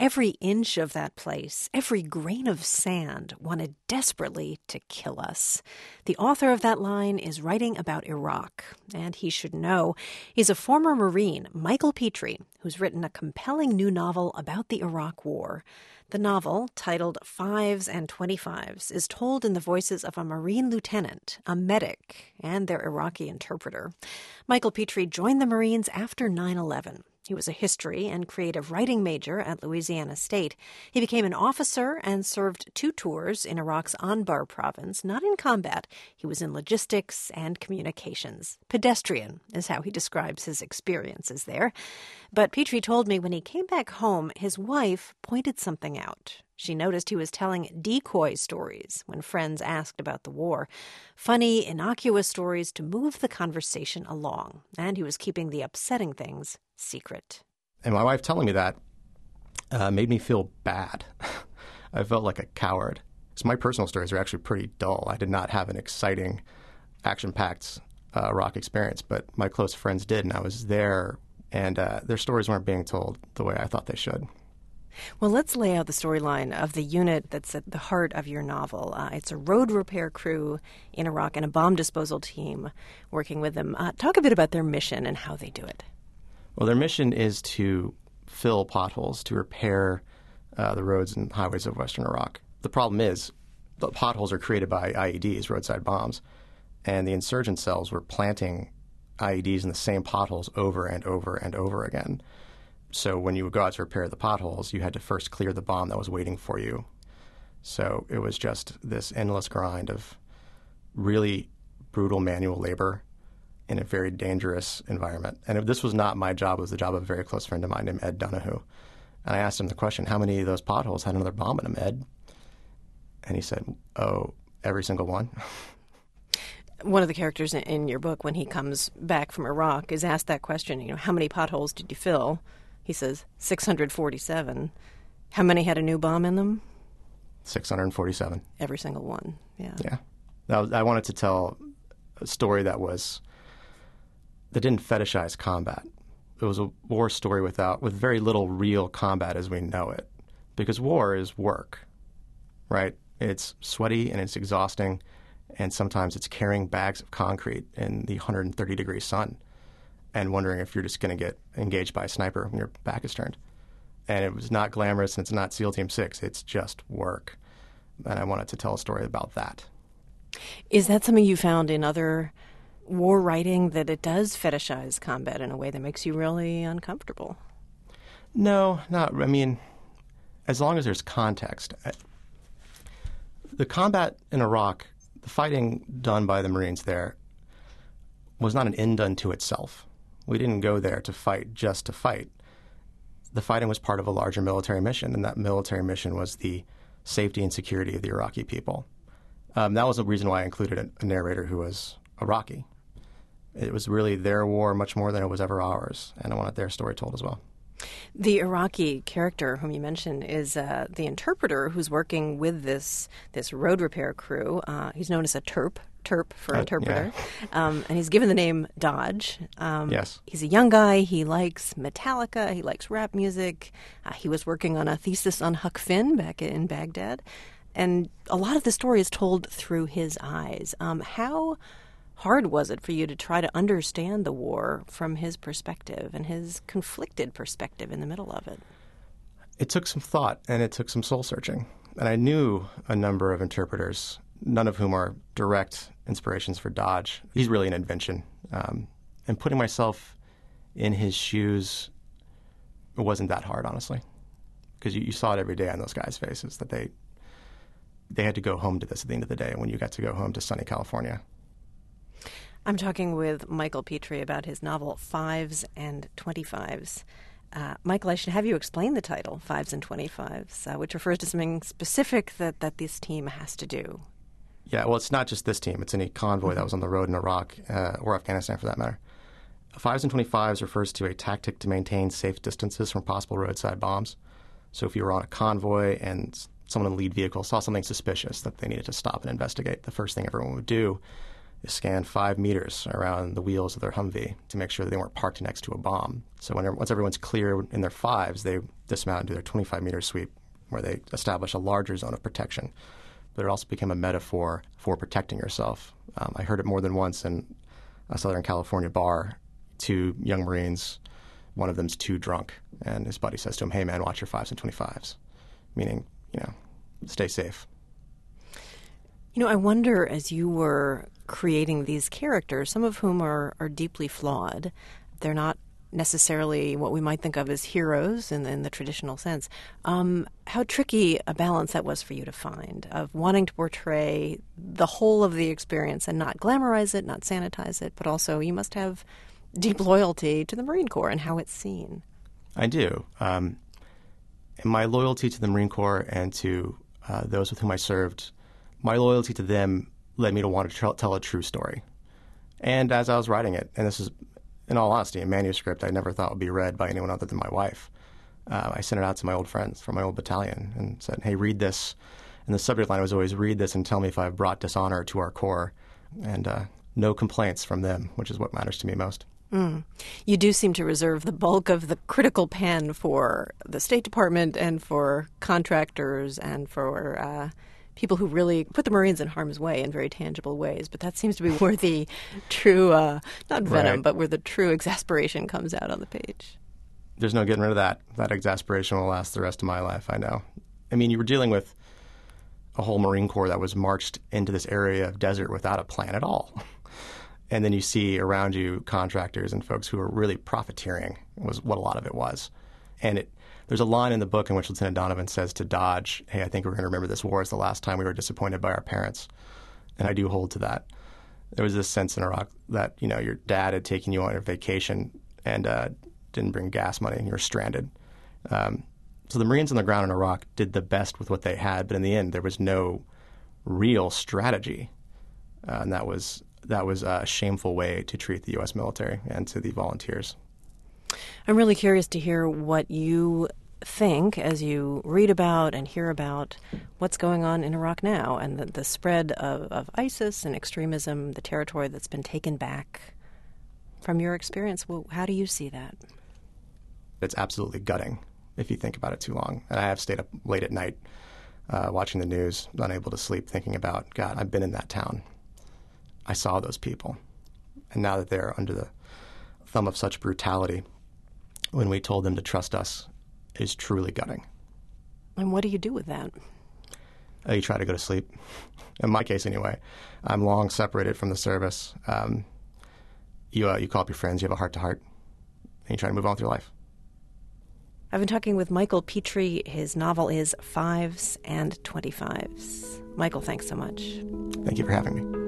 Every inch of that place, every grain of sand wanted desperately to kill us. The author of that line is writing about Iraq, and he should know. He's a former Marine, Michael Petrie, who's written a compelling new novel about the Iraq War. The novel, titled Fives and 25s, is told in the voices of a Marine lieutenant, a medic, and their Iraqi interpreter. Michael Petrie joined the Marines after 9/11. He was a history and creative writing major at Louisiana State. He became an officer and served 2 tours in Iraq's Anbar province, not in combat. He was in logistics and communications. Pedestrian is how he describes his experiences there. But Petrie told me when he came back home, his wife pointed something out. She noticed he was telling decoy stories when friends asked about the war. Funny, innocuous stories to move the conversation along. And he was keeping the upsetting things secret. And my wife telling me that made me feel bad. I felt like a coward. So my personal stories are actually pretty dull. I did not have an exciting, action-packed Iraq experience, but my close friends did, and I was there, and their stories weren't being told the way I thought they should. Well, let's lay out the storyline of the unit that's at the heart of your novel. It's a road repair crew in Iraq and a bomb disposal team working with them. Talk a bit about their mission and how they do it. Well, their mission is to fill potholes, to repair the roads and highways of western Iraq. The problem is the potholes are created by IEDs, roadside bombs, and the insurgent cells were planting IEDs in the same potholes over and over and over again. So when you would go out to repair the potholes, you had to first clear the bomb that was waiting for you. So it was just this endless grind of really brutal manual labor in a very dangerous environment. And this was not my job. It was the job of a very close friend of mine named Ed Donahue. And I asked him the question, how many of those potholes had another bomb in them, Ed? And he said, oh, every single one. One of the characters in your book, when he comes back from Iraq, is asked that question, how many potholes did you fill? He says 647. How many had a new bomb in them? 647. Every single one, yeah. Yeah. I wanted to tell a story that didn't fetishize combat. It was a war story with very little real combat as we know it. Because war is work, right? It's sweaty and it's exhausting, and sometimes it's carrying bags of concrete in the 130-degree sun and wondering if you're just going to get engaged by a sniper when your back is turned. And it was not glamorous, and it's not SEAL Team 6. It's just work. And I wanted to tell a story about that. Is that something you found in other war writing, that it does fetishize combat in a way that makes you really uncomfortable? No, not. I mean, as long as there's context. The combat in Iraq, the fighting done by the Marines there, was not an end unto itself. We didn't go there to fight just to fight. The fighting was part of a larger military mission, and that military mission was the safety and security of the Iraqi people. That was the reason why I included a narrator who was Iraqi. It was really their war much more than it was ever ours, and I wanted their story told as well. The Iraqi character whom you mentioned is the interpreter who's working with this road repair crew. He's known as a TERP for interpreter. Yeah. And he's given the name Dodge. Yes. He's a young guy. He likes Metallica. He likes rap music. He was working on a thesis on Huck Finn back in Baghdad. And a lot of the story is told through his eyes. How hard was it for you to try to understand the war from his perspective and his conflicted perspective in the middle of it? It took some thought, and it took some soul-searching. And I knew a number of interpreters, none of whom are direct inspirations for Dodge. He's really an invention. And putting myself in his shoes, it wasn't that hard, honestly. Because you saw it every day on those guys' faces that they had to go home to this at the end of the day when you got to go home to sunny California. I'm talking with Michael Petrie about his novel, Fives and 25s. Michael, I should have you explain the title, Fives and 25s, which refers to something specific that this team has to do. Yeah, well, it's not just this team. It's any convoy that was on the road in Iraq or Afghanistan, for that matter. Fives and 25s refers to a tactic to maintain safe distances from possible roadside bombs. So if you were on a convoy and someone in the lead vehicle saw something suspicious that they needed to stop and investigate, the first thing everyone would do They scanned 5 meters around the wheels of their Humvee to make sure that they weren't parked next to a bomb. So once everyone's clear in their 5s, they dismount and do their 25-meter sweep, where they establish a larger zone of protection. But it also became a metaphor for protecting yourself. I heard it more than once in a Southern California bar. 2 young Marines, one of them's too drunk, and his buddy says to him, "Hey man, watch your 5s and 25s," meaning, stay safe. I wonder, as you were creating these characters, some of whom are deeply flawed, they're not necessarily what we might think of as heroes in the traditional sense, how tricky a balance that was for you to find, of wanting to portray the whole of the experience and not glamorize it, not sanitize it, but also you must have deep loyalty to the Marine Corps and how it's seen. I do. And my loyalty to the Marine Corps and to those with whom I served, my loyalty to them led me to want to tell a true story. And as I was writing it, and this is, in all honesty, a manuscript I never thought would be read by anyone other than my wife, I sent it out to my old friends from my old battalion and said, "Hey, read this." And the subject line was always, "Read this and tell me if I've brought dishonor to our Corps." And no complaints from them, which is what matters to me most. You do seem to reserve the bulk of the critical pen for the State Department and for contractors and for people who really put the Marines in harm's way in very tangible ways. But that seems to be where the true, not venom, but where the true exasperation comes out on the page. There's no getting rid of that. That exasperation will last the rest of my life, I know. I mean, you were dealing with a whole Marine Corps that was marched into this area of desert without a plan at all. And then you see around you contractors and folks who are really profiteering, was what a lot of it was. And there's a line in the book in which Lieutenant Donovan says to Dodge, "Hey, I think we're going to remember this war as the last time we were disappointed by our parents." And I do hold to that. There was this sense in Iraq that, your dad had taken you on a vacation and didn't bring gas money and you were stranded. So the Marines on the ground in Iraq did the best with what they had, but in the end there was no real strategy. And that was a shameful way to treat the U.S. military and to the volunteers. I'm really curious to hear what you think as you read about and hear about what's going on in Iraq now and the spread of ISIS and extremism, the territory that's been taken back. From your experience, how do you see that? It's absolutely gutting if you think about it too long. And I have stayed up late at night watching the news, unable to sleep, thinking about, God, I've been in that town. I saw those people. And now that they're under the thumb of such brutality, when we told them to trust us, is truly gutting. And what do you do with that? You try to go to sleep. In my case, anyway. I'm long separated from the service. You call up your friends, you have a heart-to-heart, and you try to move on with your life. I've been talking with Michael Petrie. His novel is 5s and 25s. Michael, thanks so much. Thank you for having me.